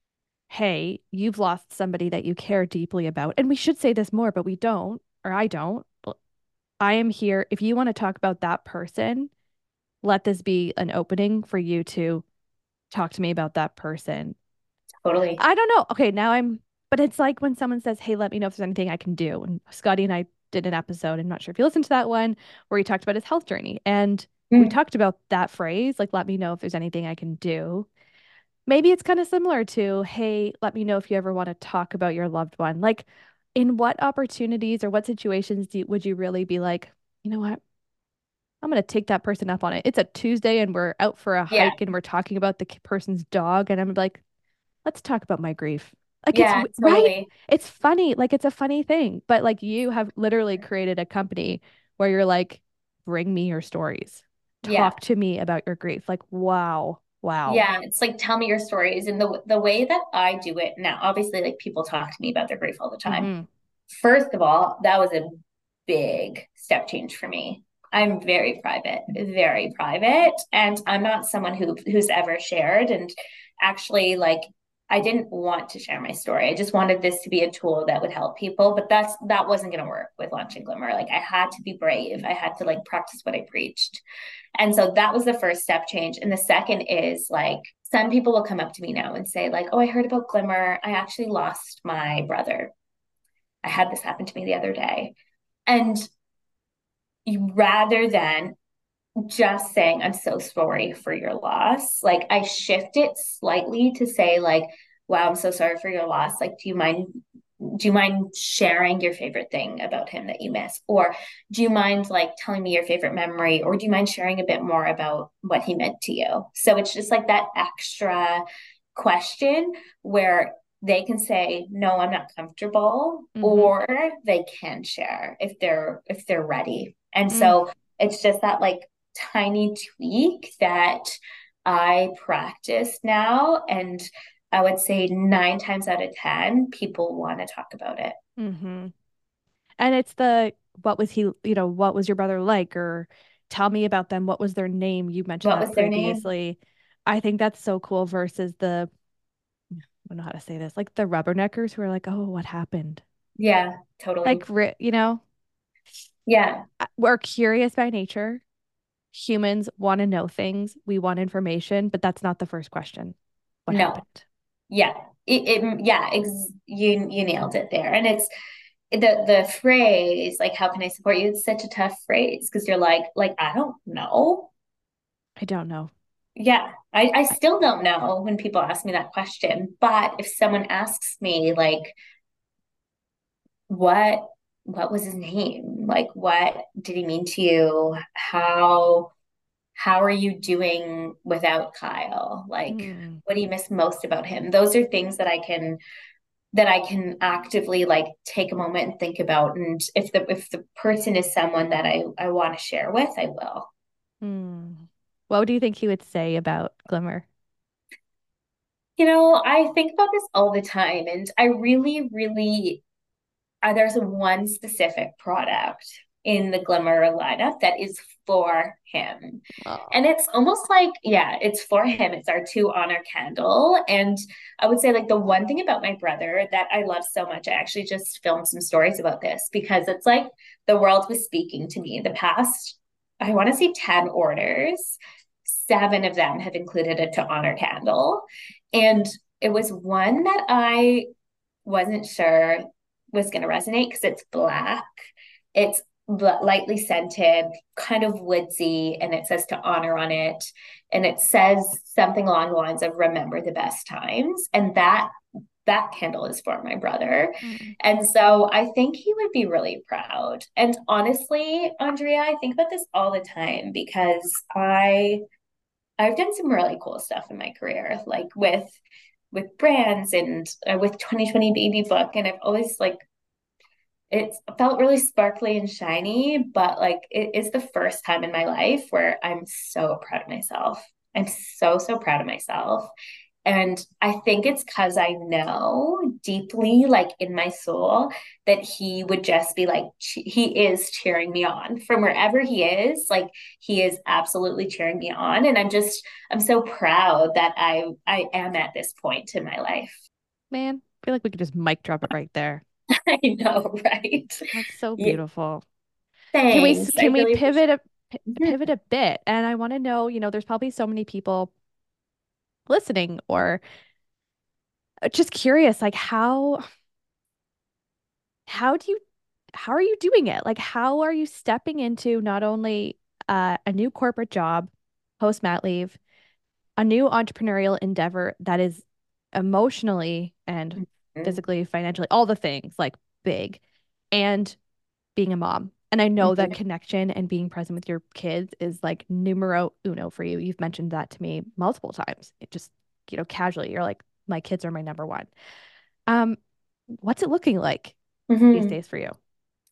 hey, you've lost somebody that you care deeply about. And we should say this more, but we don't, or I don't. I am here. If you want to talk about that person, let this be an opening for you to talk to me about that person. Totally. I don't know. Okay, now I'm, but it's like when someone says, hey, let me know if there's anything I can do. And Scotty and I did an episode, I'm not sure if you listened to that one, where he talked about his health journey. And we Mm, talked about that phrase, like, let me know if there's anything I can do. Maybe it's kind of similar to, hey, let me know if you ever want to talk about your loved one. Like, in what opportunities or what situations do you, would you really be like, you know what? I'm going to take that person up on it. It's a Tuesday and we're out for a yeah. hike and we're talking about the k- person's dog. And I'm like, let's talk about my grief. Like, it's Yeah, w- right. totally. It's funny. Like, it's a funny thing. But like, you have literally created a company where you're like, bring me your stories. Yeah. talk to me about your grief. Like, wow, wow. Yeah, it's like tell me your stories. And the the way that I do it now, obviously, like people talk to me about their grief all the time. Mm-hmm. First of all, that was a big step change for me. I'm very private, very private, and I'm not someone who who's ever shared. And actually, like I didn't want to share my story. I just wanted this to be a tool that would help people, but that's that wasn't going to work with Launching Glimmer. Like I had to be brave. I had to like practice what I preached. And so that was the first step change. And the second is like some people will come up to me now and say like, "Oh, I heard about Glimmer. I actually lost my brother. I had this happen to me the other day." And you, rather than just saying, "I'm so sorry for your loss," like I shift it slightly to say, like, "Wow, I'm so sorry for your loss. Like, do you mind do you mind sharing your favorite thing about him that you miss? Or do you mind like telling me your favorite memory? Or do you mind sharing a bit more about what he meant to you?" So it's just like that extra question where they can say, "No, I'm not comfortable," Mm-hmm. or they can share if they're if they're ready. And Mm. so it's just that like tiny tweak that I practice now. And I would say nine times out of ten, people want to talk about it. Mm-hmm. And it's the what was he, you know, what was your brother like? Or tell me about them. What was their name? You mentioned What that was their name? previously. I think that's so cool versus the, I don't know how to say this, like the rubberneckers who are like, oh, what happened? Yeah, totally. Like, ri- you know, Yeah, uh, we're curious by nature. Humans want to know things. We want information, but that's not the first question. What no, happened? yeah, it, it yeah, ex- you you nailed it there. And it's the the phrase like, "How can I support you?" It's such a tough phrase because you're like, like I don't know. I don't know. Yeah, I I I, still don't know when people ask me that question. But if someone asks me like, what what was his name? Like, what did he mean to you? How how are you doing without Kyle? Like, mm, what do you miss most about him? Those are things that I can that I can actively like take a moment and think about. And if the if the person is someone that I I want to share with, I will. mm. What do you think he would say about Glimmer? You know, I think about this all the time, and I really, really uh, there's one specific product in the Glimmer lineup that is for him. Oh, And it's almost like, yeah, it's for him. It's our two honor candle. And I would say, like, the one thing about my brother that I love so much, I actually just filmed some stories about this because it's like the world was speaking to me. The past, I want to say ten orders, seven of them have included a to honor candle. And it was one that I wasn't sure was going to resonate because it's black. It's lightly scented, kind of woodsy, and it says to honor on it. And it says something along the lines of remember the best times. And that that candle is for my brother. mm, And so I think he would be really proud. And honestly, Andrea, I think about this all the time because I I've done some really cool stuff in my career, like with with brands and uh, with twenty twenty Baby Book, and I've always like it's felt really sparkly and shiny, but like it is the first time in my life where I'm so proud of myself. I'm so so proud of myself. And I think it's because I know deeply, like in my soul, that he would just be like, he is cheering me on from wherever he is. Like he is absolutely cheering me on. And I'm just, I'm so proud that I, I am at this point in my life. man, I feel like we could just mic drop it right there. I know, right? That's so Yeah, beautiful. Can we s- thanks. I can we really pivot appreciate a p- it. pivot a bit? And I want to know, you know, there's probably so many people listening or uh, just curious, like how how do you how are you doing it? Like how are you stepping into not only uh, a new corporate job post mat leave, a new entrepreneurial endeavor that is emotionally and Mhm. physically, financially, all the things like big, and being a mom. And I know that Mhm. connection and being present with your kids is like numero uno for you. You've mentioned that to me multiple times. It just, you know, casually, you're like, my kids are my number one. Um, what's it looking like these Mhm. days for you?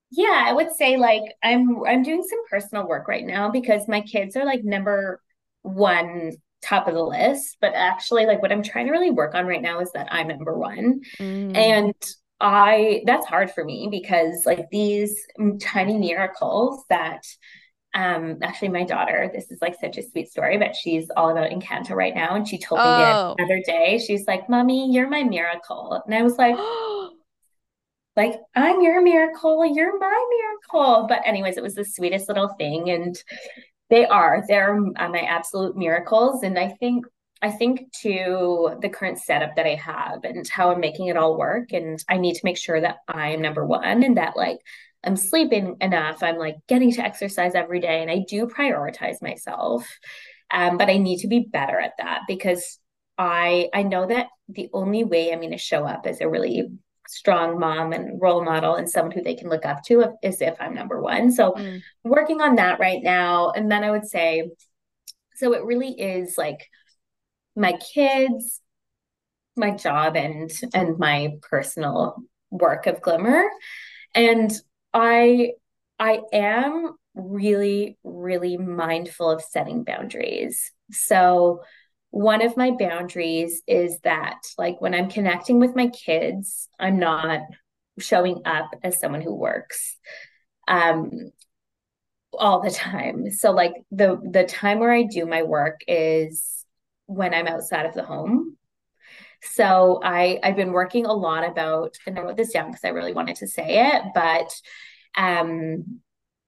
Yeah, I would say like I'm I'm doing some personal work right now because my kids are like number one top of the list, but actually like what I'm trying to really work on right now is that I'm number one. Mm. And I that's hard for me because like these tiny miracles that um actually my daughter, this is like such a sweet story, but she's all about Encanto right now and she told me the Oh. other day, she's like, "Mommy, you're my miracle." And I was like, like I'm your miracle, you're my miracle. But anyways, it was the sweetest little thing, and they are they're uh, my absolute miracles. And I think I think to the current setup that I have and how I'm making it all work, and I need to make sure that I am number one and that like I'm sleeping enough, I'm like getting to exercise every day, and I do prioritize myself. Um, but I need to be better at that because I I know that the only way I'm going to show up as a really strong mom and role model and someone who they can look up to is if I'm number one. So Mm. working on that right now. And then I would say, so it really is like my kids, my job and and my personal work of Glimmer. And I I am really, really mindful of setting boundaries. So one of my boundaries is that like when I'm connecting with my kids, I'm not showing up as someone who works um all the time. So like the the time where I do my work is when I'm outside of the home. So I I've been working a lot about, and I wrote this down because I really wanted to say it, but um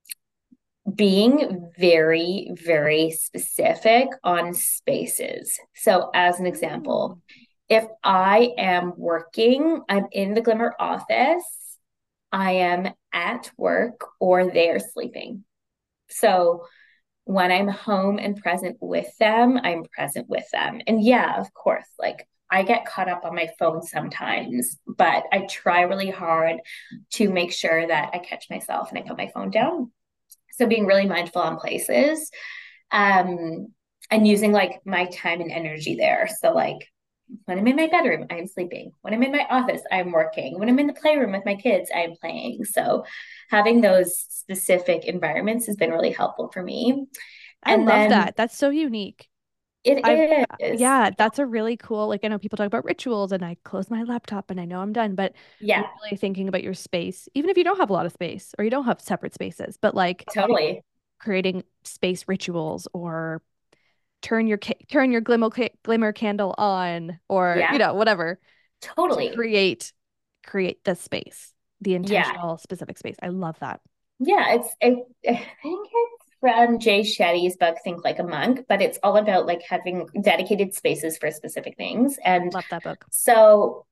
being very, very specific on spaces. So as an example, Mm. if I am working, I'm in the Glimmer office, I am at work or they're sleeping. So when I'm home and present with them, I'm present with them. And yeah, of course, like I get caught up on my phone sometimes, but I try really hard to make sure that I catch myself and I put my phone down. So being really mindful on places, um, and using like my time and energy there. So like when I'm in my bedroom, I'm sleeping. When I'm in my office, I'm working. When I'm in the playroom with my kids, I'm playing. So having those specific environments has been really helpful for me. I And love then that. That's so unique. I've, it uh, is, yeah, that's a really cool, like, I know people talk about rituals and I close my laptop and I know I'm done, but yeah, really thinking about your space, even if you don't have a lot of space or you don't have separate spaces, but like totally. creating space rituals or turn your ca turn your glimmer ca glimmer candle on or, you Yeah, know, whatever to totally. create create the space, the Yeah. intentional specific space. I love that. Yeah. It's, I, I think it's from Jay Shetty's book, Think Like a Monk, but it's all about like having dedicated spaces for specific things. And Love that book. so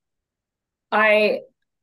I,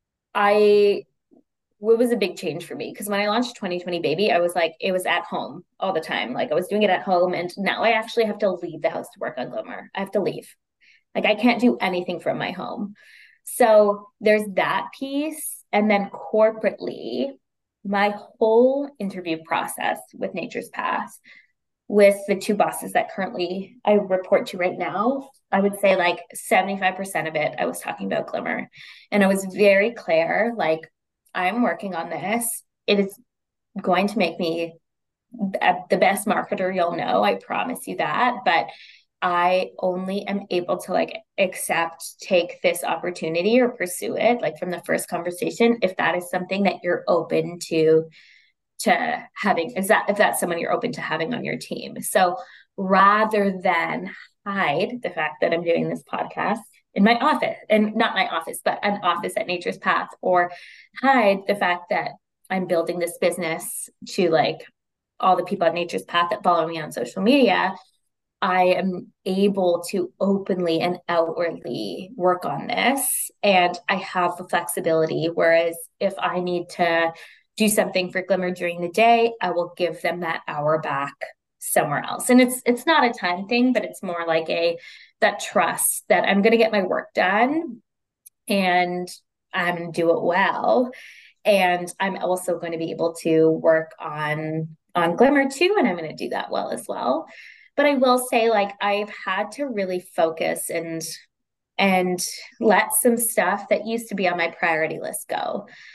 I it was a big change for me because when I launched twenty twenty Baby, I was like, it was at home all the time. Like I was doing it at home. And now I actually have to leave the house to work on Glimmer. I have to leave. Like I can't do anything from my home. So there's that piece. And then corporately, my whole interview process with Nature's Path, with the two bosses that currently I report to right now, I would say like seventy-five percent of it, I was talking about Glimmer. And I was very clear, like, I'm working on this. It is going to make me the best marketer you'll know. I promise you that. But I only am able to like accept, take this opportunity or pursue it like from the first conversation if that is something that you're open to to having is that if that's someone you're open to having on your team. So rather than hide the fact that I'm doing this podcast in my office and not my office, but an office at Nature's Path, or hide the fact that I'm building this business to like all the people at Nature's Path that follow me on social media, I am able to openly and outwardly work on this. And I have the flexibility. Whereas if I need to do something for Glimmer during the day, I will give them that hour back somewhere else. And it's it's not a time thing, but it's more like a that trust that I'm gonna get my work done and I'm gonna do it well. And I'm also going to be able to work on on Glimmer too, and I'm going to do that well as well. But I will say, like, I've had to really focus and and let some stuff that used to be on my priority list go.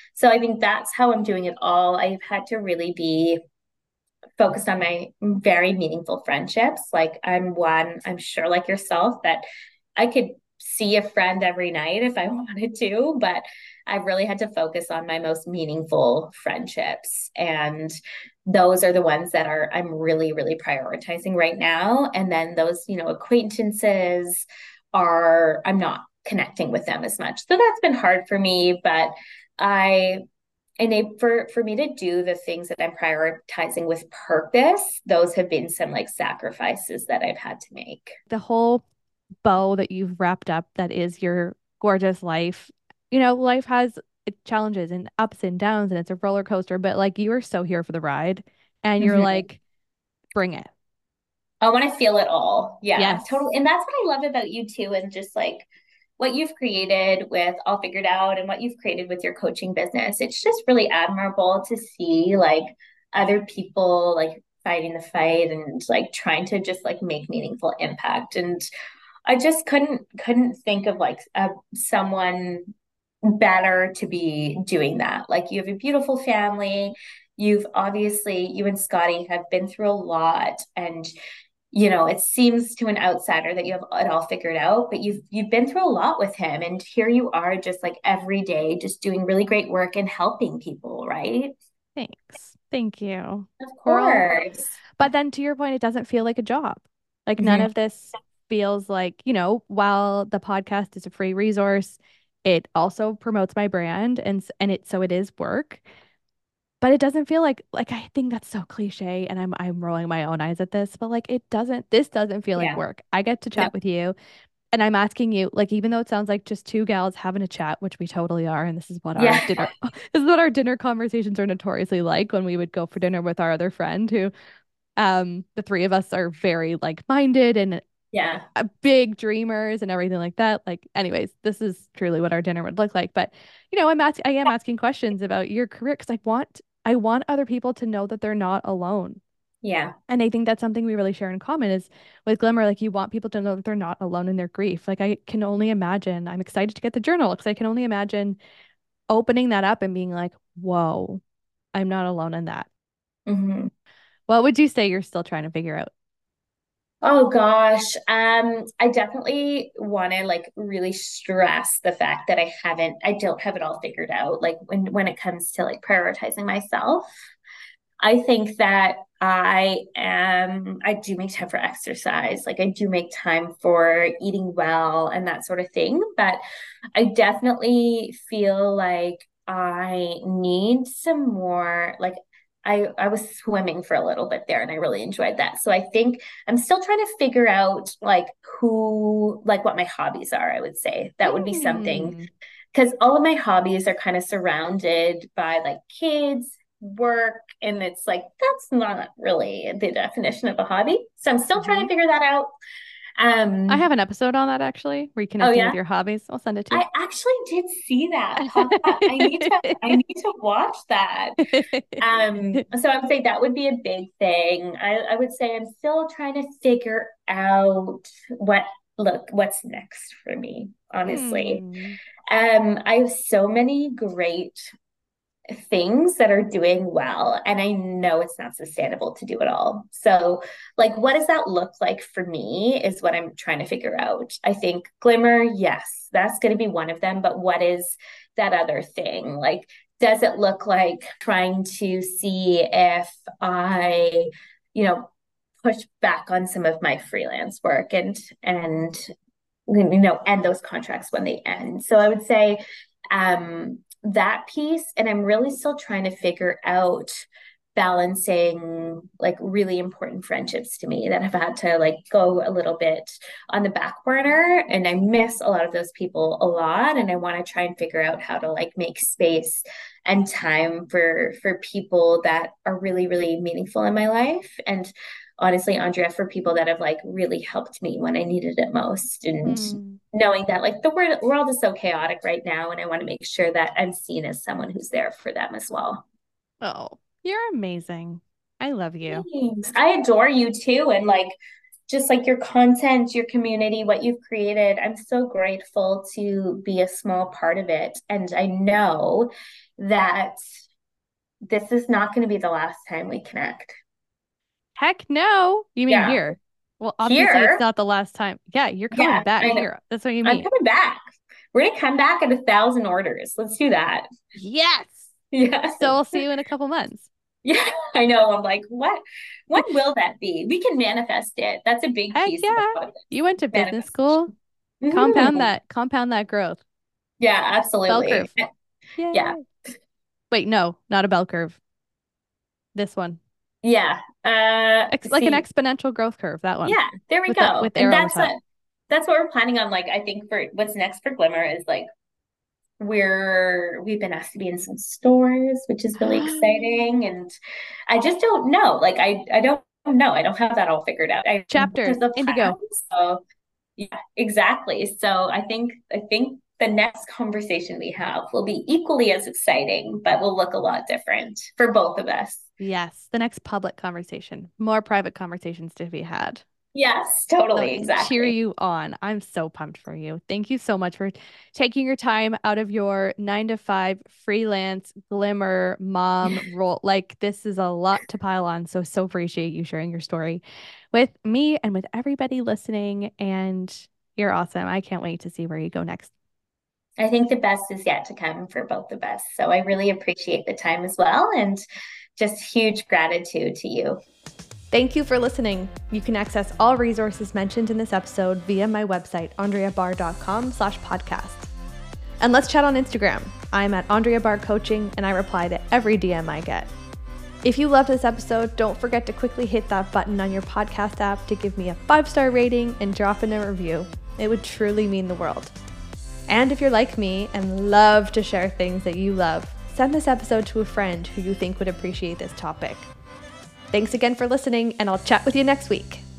So I think that's how I'm doing it all. I've had to really be focused on my very meaningful friendships. Like I'm one, I'm sure like yourself, that I could see a friend every night if I wanted to, but I've really had to focus on my most meaningful friendships. And those are the ones that are I'm really, really prioritizing right now. And then those, you know, acquaintances are I'm not connecting with them as much. So that's been hard for me, but I and they, for for me to do the things that I'm prioritizing with purpose, those have been some like sacrifices that I've had to make. The whole bow that you've wrapped up that is your gorgeous life. You know, life has challenges and ups and downs and it's a roller coaster, but like you are so here for the ride and you're Mhm. like, bring it. I want to feel it all. Yeah, Yes. totally. And that's what I love about you too, and just like what you've created with All Figured Out and what you've created with your coaching business. It's just really admirable to see like other people like fighting the fight and like trying to just like make meaningful impact. And I just couldn't couldn't think of like a, someone better to be doing that. Like you have a beautiful family. You've obviously you and Scotty have been through a lot, and you know it seems to an outsider that you have it all figured out, but you've you've been through a lot with him, and here you are just like every day just doing really great work and helping people, right? Thanks. Thank you. Of We're all, course. but then to your point, it doesn't feel like a job. Like none Mhm. of this feels like, you know, while the podcast is a free resource, it also promotes my brand and s- and it so it is work. But it doesn't feel like like I think that's so cliche and I'm I'm rolling my own eyes at this, but like it doesn't this doesn't feel like Yeah. work. I get to No. chat with you and I'm asking you, like even though it sounds like just two gals having a chat, which we totally are, and this is what our Yeah. dinner this is what our dinner conversations are notoriously like when we would go for dinner with our other friend who um the three of us are very like-minded and Yeah. uh, big dreamers and everything like that. Like, anyways, this is truly what our dinner would look like. But, you know, I'm asking, I am asking questions about your career because I want, I want other people to know that they're not alone. Yeah. And I think that's something we really share in common is with Glimmer, like you want people to know that they're not alone in their grief. Like I can only imagine, I'm excited to get the journal because I can only imagine opening that up and being like, whoa, I'm not alone in that. Mhm. What would you say you're still trying to figure out? Oh gosh, um, I definitely want to like really stress the fact that I haven't, I don't have it all figured out. Like when when it comes to like prioritizing myself, I think that I am, I do make time for exercise. Like I do make time for eating well and that sort of thing. But I definitely feel like I need some more, like I, I was swimming for a little bit there and I really enjoyed that. So I think I'm still trying to figure out like who, like what my hobbies are, I would say. That would be something Hmm. because all of my hobbies are kind of surrounded by like kids, work, and it's like that's not really the definition of a hobby. So I'm still trying to Hmm. figure that out. I Um, have an episode on that actually, oh reconnecting with yeah, your hobbies. I'll send it to I actually did see that pop up. I need to I you. need to watch that. Um, so I would say that would be a big thing. I, I would say I'm still trying to figure out what look what's next for me, honestly. Hmm. Um, I have so many great things that are doing well, and I know it's not sustainable to do it all. So, like, what does that look like for me is what I'm trying to figure out. I think Glimmer, yes, that's going to be one of them, but what is that other thing? Like, does it look like trying to see if I, you know, push back on some of my freelance work and and you know end those contracts when they end? So I would say um that piece, and I'm really still trying to figure out balancing like really important friendships to me that have had to like go a little bit on the back burner, and I miss a lot of those people a lot, and I want to try and figure out how to like make space and time for for people that are really really meaningful in my life. And honestly, Andrea, for people that have like really helped me when I needed it most. And Hmm. knowing that like the world, world is so chaotic right now. And I want to make sure that I'm seen as someone who's there for them as well. Oh, you're amazing. I love you. Thanks. I adore you too. And like, just like your content, your community, what you've created. I'm so grateful to be a small part of it. And I know that this is not going to be the last time we connect. Heck no. You mean Yeah. here? Well, obviously it's Here. not the last time. Yeah, you're coming Yeah, back I know. here. That's what you I'm mean. coming back. We're going to come back at a thousand orders. Let's do that. Yes. Yeah. So we'll see you in a couple months. Yeah, I know. I'm like, what? When will that be? We can manifest it. That's a big Heck piece yeah. about it. You went to business school. Manifestation. Compound Mhm. that, compound that growth. Yeah, Bell absolutely. curve. Yeah. Yeah. Wait, no, not a bell curve. This one. Yeah. Uh, Ex like an see, exponential growth curve, that one. yeah, there we With the, go. with the And arrow on the that's top. what that's what we're planning on. Like, I think for what's next for Glimmer is like we're we've been asked to be in some stores, which is really exciting. And I just don't know. Like, I I don't know. I don't have that all figured out. I Chapters, there's a plan. Indigo. So yeah, exactly. So I think I think the next conversation we have will be equally as exciting, but will look a lot different for both of us. Yes, the next public conversation. More private conversations to be had. Yes, So totally, to cheer exactly. you on. I'm so pumped for you. Thank you so much for taking your time out of your nine to five freelance Glimmer mom role. Like, this is a lot to pile on. So, so appreciate you sharing your story with me and with everybody listening. And you're awesome. I can't wait to see where you go next. I think the best is yet to come for both of us. So I really appreciate the time as well. And just huge gratitude to you. Thank you for listening. You can access all resources mentioned in this episode via my website, andrea barr dot com slash podcast. And let's chat on Instagram. I'm at Andrea Barr Coaching, and I reply to every D M I get. If you loved this episode, don't forget to quickly hit that button on your podcast app to give me a five-star rating and drop in a review. It would truly mean the world. And if you're like me and love to share things that you love, send this episode to a friend who you think would appreciate this topic. Thanks again for listening, and I'll chat with you next week.